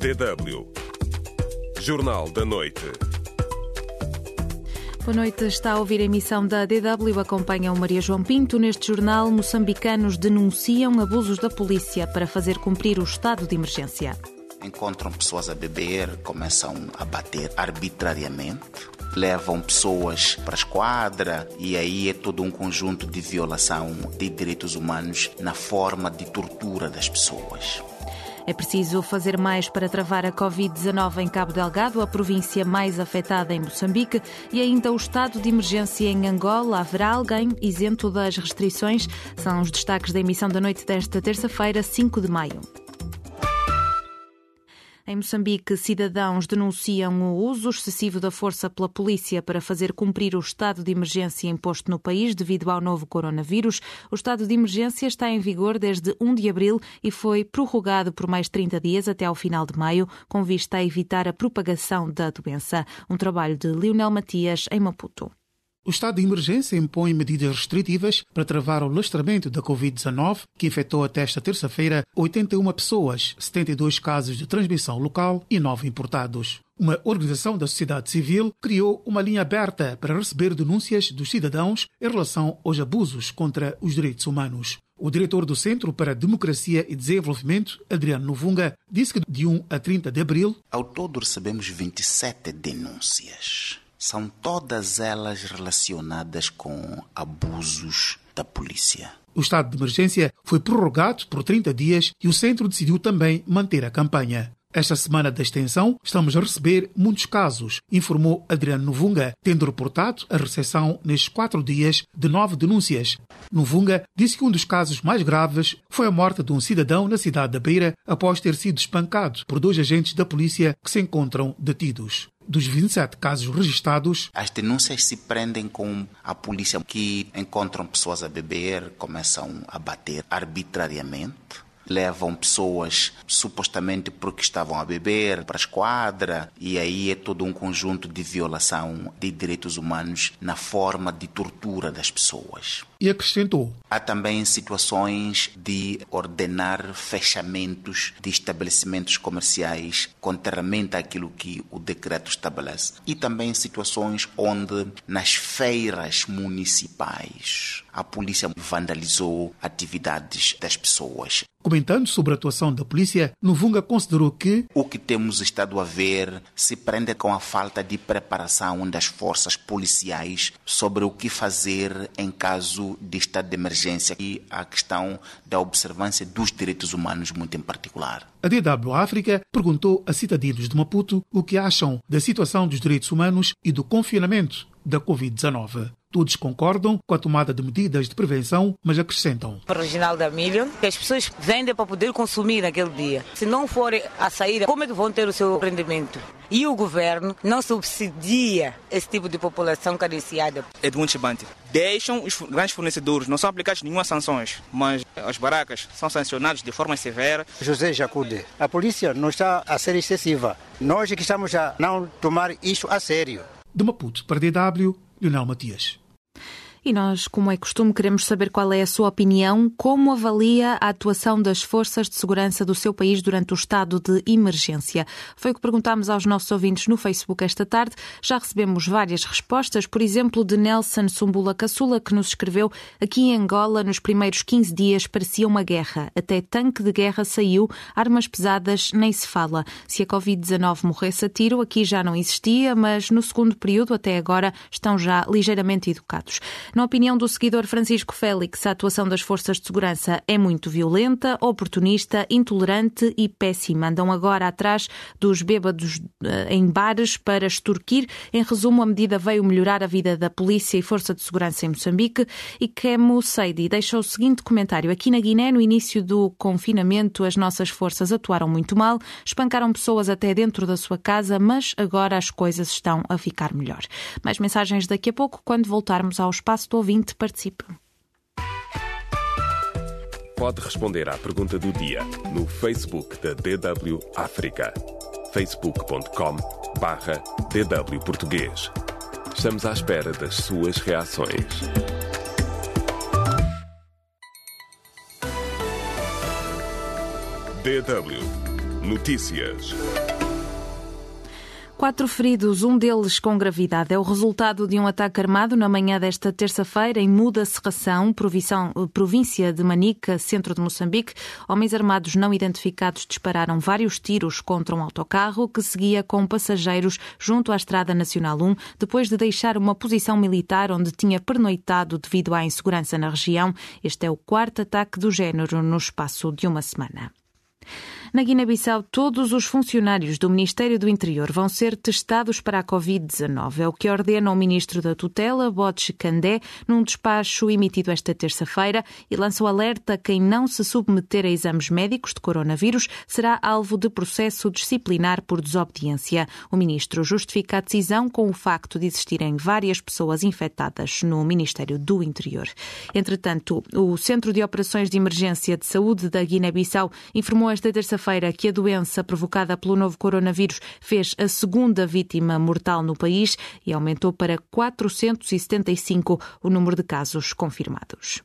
DW Jornal da Noite. Boa noite, está a ouvir a emissão da DW, acompanha o Maria João Pinto. Neste jornal, moçambicanos denunciam abusos da polícia para fazer cumprir o estado de emergência. Encontram pessoas a beber, começam a bater arbitrariamente, levam pessoas para a esquadra e aí é todo um conjunto de violação de direitos humanos na forma de tortura das pessoas. É preciso fazer mais para travar a Covid-19 em Cabo Delgado, a província mais afetada em Moçambique, e ainda o estado de emergência em Angola. Haverá alguém isento das restrições? São os destaques da emissão da noite desta terça-feira, 5 de maio. Em Moçambique, cidadãos denunciam o uso excessivo da força pela polícia para fazer cumprir o estado de emergência imposto no país devido ao novo coronavírus. O estado de emergência está em vigor desde 1 de abril e foi prorrogado por mais 30 dias até ao final de maio, com vista a evitar a propagação da doença. Um trabalho de Lionel Matias, em Maputo. O estado de emergência impõe medidas restritivas para travar o lastramento da Covid-19, que infectou até esta terça-feira 81 pessoas, 72 casos de transmissão local e 9 importados. Uma organização da sociedade civil criou uma linha aberta para receber denúncias dos cidadãos em relação aos abusos contra os direitos humanos. O diretor do Centro para a Democracia e Desenvolvimento, Adriano Novunga, disse que de 1 a 30 de abril, ao todo recebemos 27 denúncias. São todas elas relacionadas com abusos da polícia. O estado de emergência foi prorrogado por 30 dias e o centro decidiu também manter a campanha. Esta semana da extensão estamos a receber muitos casos, informou Adriano Novunga, tendo reportado a recepção nestes 4 dias de 9 denúncias. Novunga disse que um dos casos mais graves foi a morte de um cidadão na cidade da Beira após ter sido espancado por 2 agentes da polícia que se encontram detidos. Dos 27 casos registados, as denúncias se prendem com a polícia que encontram pessoas a beber, começam a bater arbitrariamente, levam pessoas supostamente porque estavam a beber para a esquadra e aí é todo um conjunto de violação de direitos humanos na forma de tortura das pessoas. E acrescentou: há também situações de ordenar fechamentos de estabelecimentos comerciais contrariamente àquilo que o decreto estabelece. E também situações onde nas feiras municipais a polícia vandalizou atividades das pessoas. Comentando sobre a atuação da polícia, Novunga considerou que o que temos estado a ver se prende com a falta de preparação das forças policiais sobre o que fazer em caso de estado de emergência e a questão da observância dos direitos humanos muito em particular. A DW África perguntou a cidadãos de Maputo o que acham da situação dos direitos humanos e do confinamento da Covid-19. Todos concordam com a tomada de medidas de prevenção, mas acrescentam: para o Reginaldo Amílio, que as pessoas vendem para poder consumir naquele dia. Se não forem a sair, como é que vão ter o seu rendimento? E o governo não subsidia esse tipo de população carenciada. É de muito chibante. Deixam os grandes fornecedores, não são aplicadas nenhuma sanções, mas as barracas são sancionadas de forma severa. José Jacude, a polícia não está a ser excessiva. Nós é que estamos a não tomar isso a sério. De Maputo para DW, Lionel Matias. E nós, como é costume, queremos saber qual é a sua opinião, como avalia a atuação das forças de segurança do seu país durante o estado de emergência. Foi o que perguntámos aos nossos ouvintes no Facebook esta tarde. Já recebemos várias respostas, por exemplo, de Nelson Sumbula Caçula, que nos escreveu: aqui em Angola, nos primeiros 15 dias, parecia uma guerra. Até tanque de guerra saiu, armas pesadas nem se fala. Se a Covid-19 morresse a tiro, aqui já não existia, mas no segundo período, até agora, estão já ligeiramente educados. Na opinião do seguidor Francisco Félix, a atuação das forças de segurança é muito violenta, oportunista, intolerante e péssima. Andam agora atrás dos bêbados em bares para extorquir. Em resumo, a medida veio melhorar a vida da polícia e força de segurança em Moçambique. E Kemo Seidi deixa o seguinte comentário: aqui na Guiné, no início do confinamento, as nossas forças atuaram muito mal, espancaram pessoas até dentro da sua casa, mas agora as coisas estão a ficar melhor. Mais mensagens daqui a pouco, quando voltarmos ao espaço do ouvinte. Participe. Pode responder à pergunta do dia no Facebook da DW África. facebook.com/DW Português. Estamos à espera das suas reações. DW Notícias. 4 feridos, um deles com gravidade. É o resultado de um ataque armado na manhã desta terça-feira em Muda Serração, província de Manica, centro de Moçambique. Homens armados não identificados dispararam vários tiros contra um autocarro que seguia com passageiros junto à Estrada Nacional 1, depois de deixar uma posição militar onde tinha pernoitado devido à insegurança na região. Este é o 4º ataque do género no espaço de uma semana. Na Guiné-Bissau, todos os funcionários do Ministério do Interior vão ser testados para a Covid-19. É o que ordena o ministro da tutela, Botche Candé, num despacho emitido esta terça-feira, e lança o alerta: quem não se submeter a exames médicos de coronavírus será alvo de processo disciplinar por desobediência. O ministro justifica a decisão com o facto de existirem várias pessoas infectadas no Ministério do Interior. Entretanto, o Centro de Operações de Emergência de Saúde da Guiné-Bissau informou esta terça-feira que a doença provocada pelo novo coronavírus fez a 2ª vítima mortal no país e aumentou para 475 o número de casos confirmados.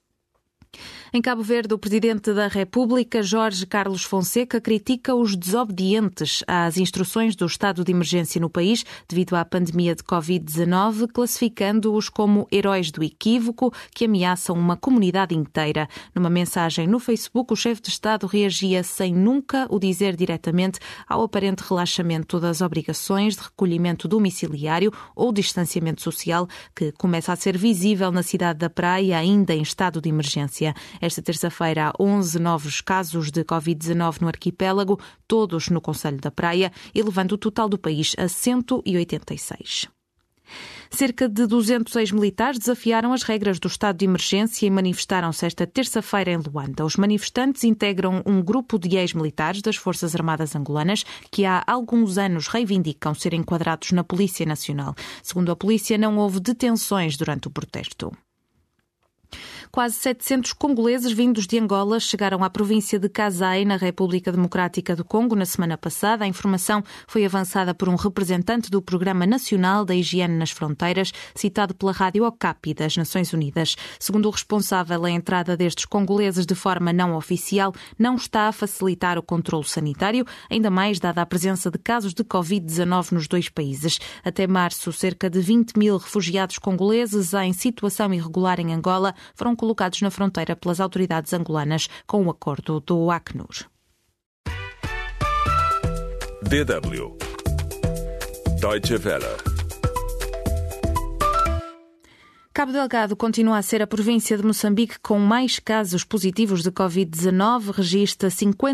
Em Cabo Verde, o Presidente da República, Jorge Carlos Fonseca, critica os desobedientes às instruções do estado de emergência no país devido à pandemia de Covid-19, classificando-os como heróis do equívoco que ameaçam uma comunidade inteira. Numa mensagem no Facebook, o chefe de Estado reagia sem nunca o dizer diretamente ao aparente relaxamento das obrigações de recolhimento domiciliário ou distanciamento social que começa a ser visível na cidade da Praia, ainda em estado de emergência. Esta terça-feira há 11 novos casos de Covid-19 no arquipélago, todos no concelho da Praia, elevando o total do país a 186. Cerca de 200 ex-militares desafiaram as regras do estado de emergência e manifestaram-se esta terça-feira em Luanda. Os manifestantes integram um grupo de ex-militares das Forças Armadas angolanas que há alguns anos reivindicam ser enquadrados na Polícia Nacional. Segundo a polícia, não houve detenções durante o protesto. Quase 700 congoleses vindos de Angola chegaram à província de Kasai, na República Democrática do Congo, na semana passada. A informação foi avançada por um representante do Programa Nacional da Higiene nas Fronteiras, citado pela Rádio Okapi das Nações Unidas. Segundo o responsável, a entrada destes congoleses de forma não oficial não está a facilitar o controlo sanitário, ainda mais dada a presença de casos de Covid-19 nos dois países. Até março, cerca de 20 mil refugiados congoleses em situação irregular em Angola foram colocados na fronteira pelas autoridades angolanas com o acordo do Acnur. DW Deutsche Welle. Cabo Delgado continua a ser a província de Moçambique com mais casos positivos de Covid-19, registra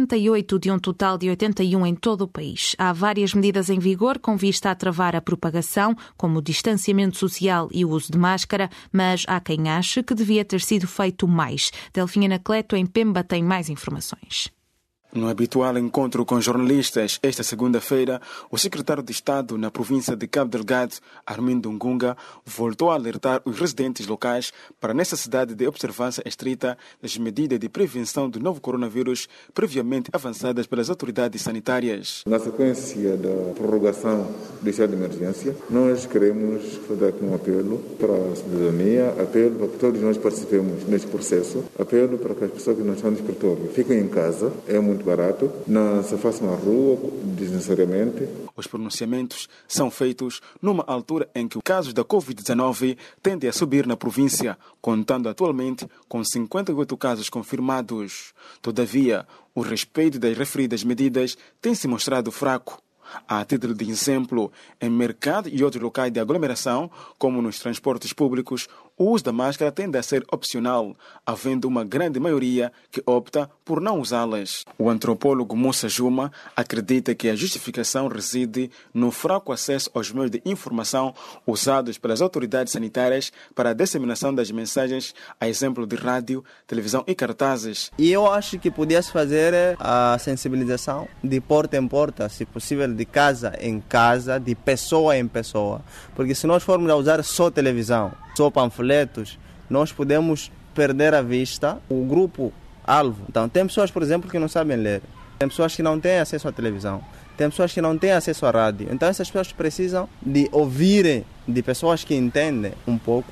58 de um total de 81 em todo o país. Há várias medidas em vigor com vista a travar a propagação, como o distanciamento social e o uso de máscara, mas há quem ache que devia ter sido feito mais. Delfim Anacleto, em Pemba, tem mais informações. No habitual encontro com jornalistas, esta segunda-feira, o secretário de Estado na província de Cabo Delgado, Armindo Ngunga, voltou a alertar os residentes locais para a necessidade de observância estrita das medidas de prevenção do novo coronavírus previamente avançadas pelas autoridades sanitárias. Na sequência da prorrogação do estado de emergência, nós queremos fazer aqui um apelo para a cidadania, apelo para que todos nós participemos neste processo, apelo para que as pessoas que não estão no escritório fiquem em casa, é muito barato, não se faça na rua desnecessariamente. Os pronunciamentos são feitos numa altura em que os casos da Covid-19 tendem a subir na província, contando atualmente com 58 casos confirmados. Todavia, o respeito das referidas medidas tem se mostrado fraco. A título de exemplo, em mercado e outros locais de aglomeração, como nos transportes públicos, o uso da máscara tende a ser opcional, havendo uma grande maioria que opta por não usá-las. O antropólogo Moussa Juma acredita que a justificação reside no fraco acesso aos meios de informação usados pelas autoridades sanitárias para a disseminação das mensagens, a exemplo de rádio, televisão e cartazes. E eu acho que podia-se fazer a sensibilização de porta em porta, se possível de casa em casa, de pessoa em pessoa. Porque se nós formos a usar só televisão, só panfletos, nós podemos perder a vista o grupo-alvo. Então, tem pessoas, por exemplo, que não sabem ler. Tem pessoas que não têm acesso à televisão. Tem pessoas que não têm acesso à rádio. Então, essas pessoas precisam de ouvirem de pessoas que entendem um pouco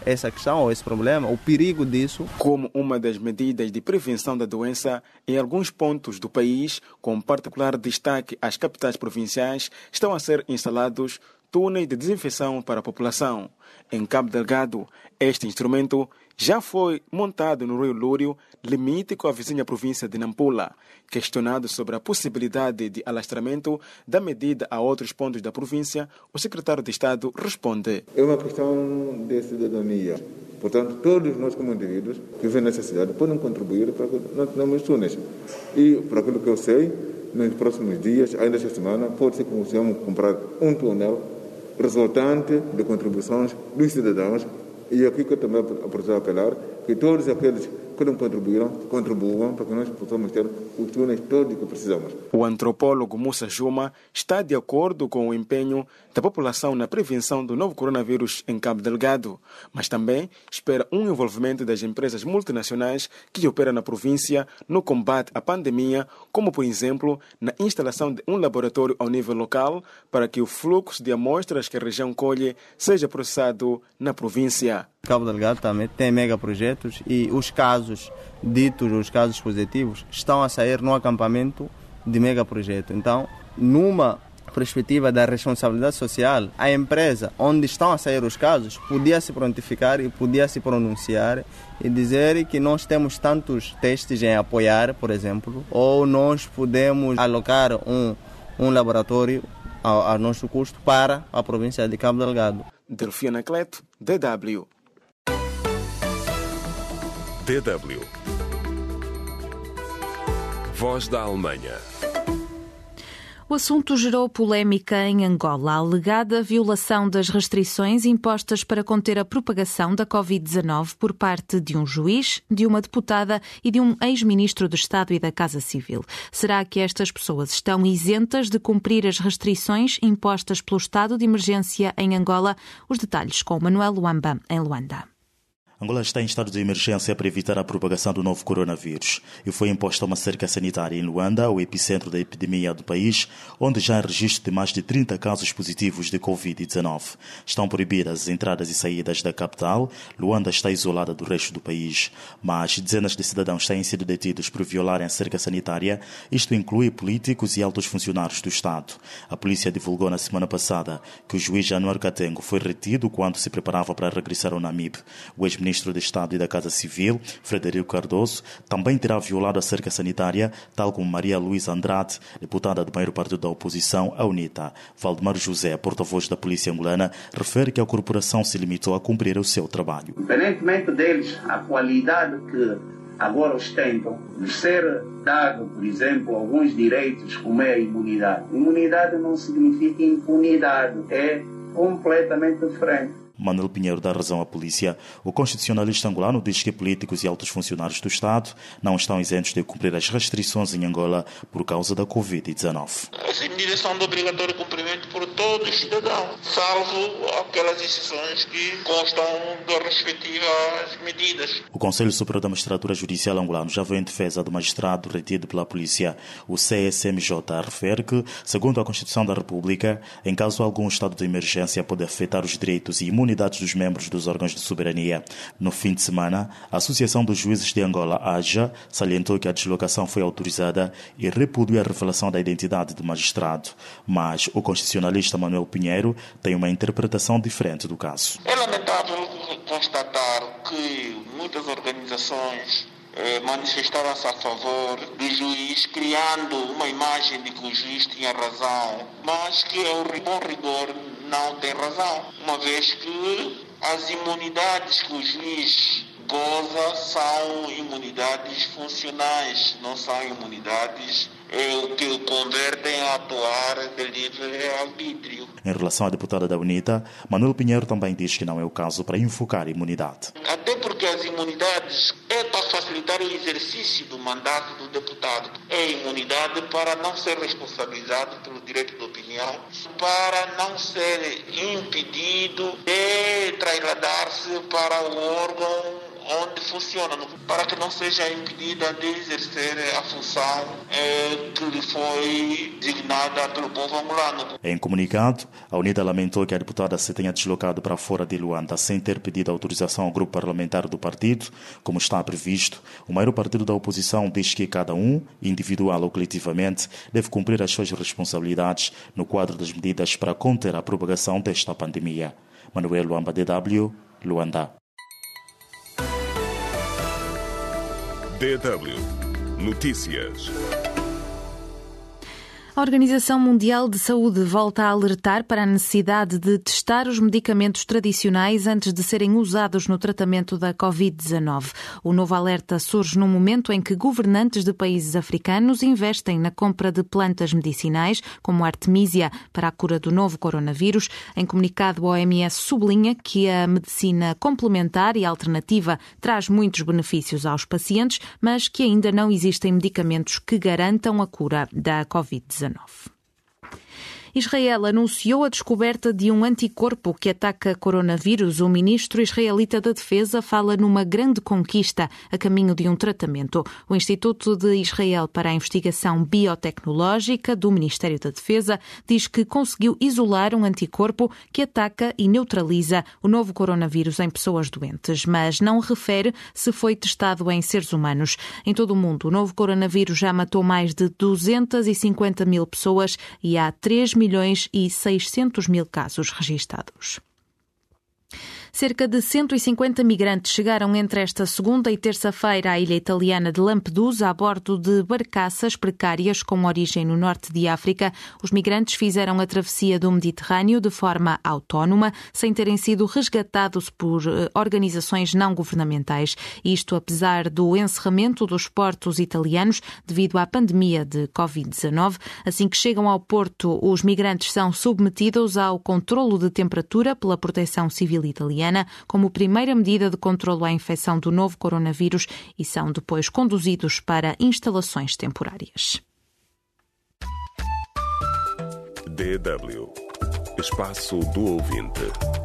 essa questão ou esse problema, o perigo disso. Como uma das medidas de prevenção da doença, em alguns pontos do país, com particular destaque às capitais provinciais, estão a ser instalados túneis de desinfecção para a população. Em Cabo Delgado, este instrumento já foi montado no Rio Lúrio, limite com a vizinha província de Nampula. Questionado sobre a possibilidade de alastramento da medida a outros pontos da província, o secretário de Estado responde: é uma questão de cidadania. Portanto, todos nós como indivíduos que vivem nessa cidade podem contribuir para que nós tenhamos túneis. E, por aquilo que eu sei, nos próximos dias, ainda esta semana, pode ser que consigamos comprar um túnel resultante de contribuições dos cidadãos. E aqui que eu também preciso apelar que todos aqueles que não contribuam para que nós possamos ter os túneis todos que precisamos. O antropólogo Musa Juma está de acordo com o empenho da população na prevenção do novo coronavírus em Cabo Delgado, mas também espera um envolvimento das empresas multinacionais que operam na província no combate à pandemia, como, por exemplo, na instalação de um laboratório ao nível local para que o fluxo de amostras que a região colhe seja processado na província. Cabo Delgado também tem megaprojetos e os casos ditos, os casos positivos, estão a sair no acampamento de megaprojeto. Então, numa perspectiva da responsabilidade social, a empresa onde estão a sair os casos podia se prontificar e podia se pronunciar e dizer que nós temos tantos testes em apoiar, por exemplo, ou nós podemos alocar um laboratório ao nosso custo para a província de Cabo Delgado. Delfina Cleto, DW. DW. Voz da Alemanha. O assunto gerou polémica em Angola. A alegada violação das restrições impostas para conter a propagação da Covid-19 por parte de um juiz, de uma deputada e de um ex-ministro do Estado e da Casa Civil. Será que estas pessoas estão isentas de cumprir as restrições impostas pelo estado de emergência em Angola? Os detalhes com Manuel Luamba, em Luanda. Angola está em estado de emergência para evitar a propagação do novo coronavírus e foi imposta uma cerca sanitária em Luanda, o epicentro da epidemia do país, onde já há registro de mais de 30 casos positivos de Covid-19. Estão proibidas as entradas e saídas da capital. Luanda está isolada do resto do país, mas dezenas de cidadãos têm sido detidos por violarem a cerca sanitária. Isto inclui políticos e altos funcionários do Estado. A polícia divulgou na semana passada que o juiz Januário Katengo foi retido quando se preparava para regressar ao Namibe. O ex-ministro de Estado e da Casa Civil, Frederico Cardoso, também terá violado a cerca sanitária, tal como Maria Luísa Andrade, deputada do maior partido da oposição, a UNITA. Valdemar José, porta-voz da polícia angolana, refere que a corporação se limitou a cumprir o seu trabalho. Independentemente deles, a qualidade que agora ostentam, de ser dado, por exemplo, alguns direitos, como é a imunidade. Imunidade não significa impunidade, é completamente diferente. Manuel Pinheiro dá razão à polícia. O constitucionalista angolano diz que políticos e altos funcionários do Estado não estão isentos de cumprir as restrições em Angola por causa da Covid-19. As medidas são de obrigatório cumprimento por todos os cidadãos, salvo aquelas exceções que constam das respectivas medidas. O Conselho Superior da Magistratura Judicial angolano já veio em defesa do magistrado retido pela polícia. O CSMJ refere que, segundo a Constituição da República, em caso algum estado de emergência pode afetar os direitos e imunidades dos membros dos órgãos de soberania. No fim de semana, a Associação dos Juízes de Angola, AJA, salientou que a deslocação foi autorizada e repudiou a revelação da identidade do magistrado. Mas o constitucionalista Manuel Pinheiro tem uma interpretação diferente do caso. É lamentável constatar que muitas organizações manifestavam-se a favor do juiz, criando uma imagem de que o juiz tinha razão, mas que, ao bom rigor, não tem razão, uma vez que as imunidades que o juiz goza são imunidades funcionais, não são imunidades que o convertem a atuar de livre-arbítrio. Em relação à deputada da UNITA, Manuel Pinheiro também diz que não é o caso para invocar a imunidade. Até porque as imunidades é para facilitar o exercício do mandato do deputado. É imunidade para não ser responsabilizado pelo direito de opinião, para não ser impedido de trasladar-se para o órgão onde funciona, para que não seja impedida de exercer a função que lhe foi designada pelo povo angolano. Em comunicado, a UNITA lamentou que a deputada se tenha deslocado para fora de Luanda sem ter pedido autorização ao grupo parlamentar do partido, como está previsto. O maior partido da oposição diz que cada um, individual ou coletivamente, deve cumprir as suas responsabilidades no quadro das medidas para conter a propagação desta pandemia. Manuel Luamba, DW, Luanda. DW Notícias. A Organização Mundial de Saúde volta a alertar para a necessidade de testar os medicamentos tradicionais antes de serem usados no tratamento da Covid-19. O novo alerta surge num momento em que governantes de países africanos investem na compra de plantas medicinais, como a Artemisia, para a cura do novo coronavírus. Em comunicado, a OMS sublinha que a medicina complementar e alternativa traz muitos benefícios aos pacientes, mas que ainda não existem medicamentos que garantam a cura da Covid-19. Israel anunciou a descoberta de um anticorpo que ataca coronavírus. O ministro israelita da Defesa fala numa grande conquista a caminho de um tratamento. O Instituto de Israel para a Investigação Biotecnológica do Ministério da Defesa diz que conseguiu isolar um anticorpo que ataca e neutraliza o novo coronavírus em pessoas doentes, mas não refere se foi testado em seres humanos. Em todo o mundo, o novo coronavírus já matou mais de 250 mil pessoas e há 3.600.000 casos registados. Cerca de 150 migrantes chegaram entre esta segunda e terça-feira à ilha italiana de Lampedusa a bordo de barcaças precárias com origem no norte de África. Os migrantes fizeram a travessia do Mediterrâneo de forma autónoma, sem terem sido resgatados por organizações não governamentais. Isto apesar do encerramento dos portos italianos devido à pandemia de Covid-19. Assim que chegam ao porto, os migrantes são submetidos ao controlo de temperatura pela Proteção Civil italiana, como primeira medida de controlo à infecção do novo coronavírus e são depois conduzidos para instalações temporárias. DW Espaço do Ouvinte.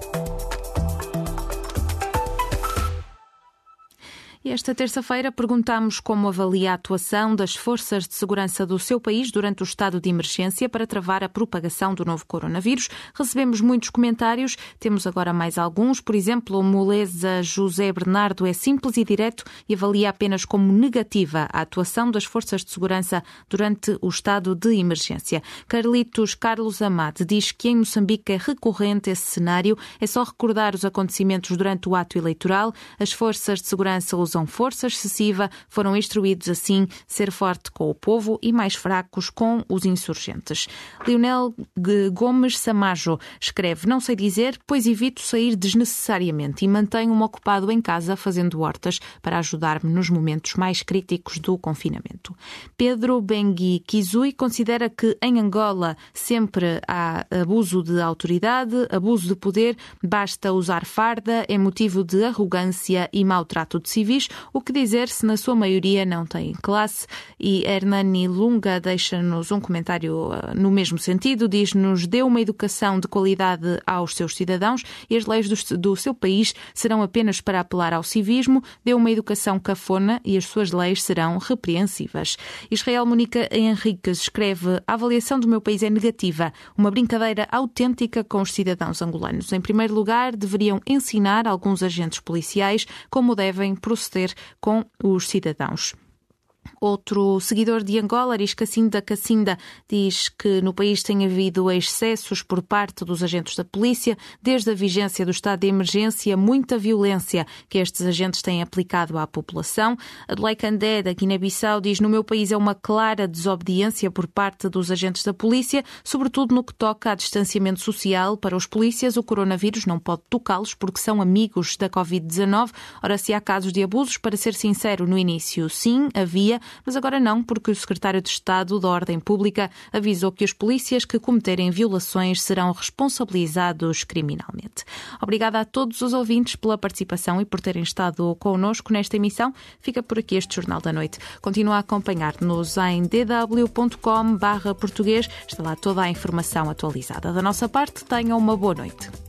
E esta terça-feira perguntámos como avalia a atuação das forças de segurança do seu país durante o estado de emergência para travar a propagação do novo coronavírus. Recebemos muitos comentários, temos agora mais alguns. Por exemplo, o moleza José Bernardo é simples e direto e avalia apenas como negativa a atuação das forças de segurança durante o estado de emergência. Carlos Amade diz que em Moçambique é recorrente esse cenário. É só recordar os acontecimentos durante o ato eleitoral. As forças de segurança usam força excessiva, foram instruídos assim ser forte com o povo e mais fracos com os insurgentes. Leonel Gomes Samajo escreve: não sei dizer, pois evito sair desnecessariamente e mantenho-me ocupado em casa fazendo hortas para ajudar-me nos momentos mais críticos do confinamento. Pedro Bengui Kizui considera que em Angola sempre há abuso de autoridade, abuso de poder, basta usar farda, é motivo de arrogância e mau trato de civis. O que dizer se na sua maioria não têm classe? E Hernani Lunga deixa-nos um comentário no mesmo sentido, diz-nos: dê uma educação de qualidade aos seus cidadãos e as leis do seu país serão apenas para apelar ao civismo, dê uma educação cafona e as suas leis serão repreensíveis. Israel Mónica Henriques escreve: a avaliação do meu país é negativa, uma brincadeira autêntica com os cidadãos angolanos. Em primeiro lugar, deveriam ensinar alguns agentes policiais como devem proceder com os cidadãos. Outro seguidor de Angola, Aris Cacinda, diz que no país tem havido excessos por parte dos agentes da polícia, desde a vigência do estado de emergência, muita violência que estes agentes têm aplicado à população. Adlai Candé, da Guiné-Bissau, diz: no meu país é uma clara desobediência por parte dos agentes da polícia, sobretudo no que toca a distanciamento social. Para os polícias, o coronavírus não pode tocá-los porque são amigos da Covid-19. Ora, se há casos de abusos, para ser sincero, no início sim, havia, mas agora não, porque o secretário de Estado da Ordem Pública avisou que os polícias que cometerem violações serão responsabilizados criminalmente. Obrigada a todos os ouvintes pela participação e por terem estado connosco nesta emissão. Fica por aqui este Jornal da Noite. Continua a acompanhar-nos em dw.com/português. Está lá toda a informação atualizada. Da nossa parte, tenham uma boa noite.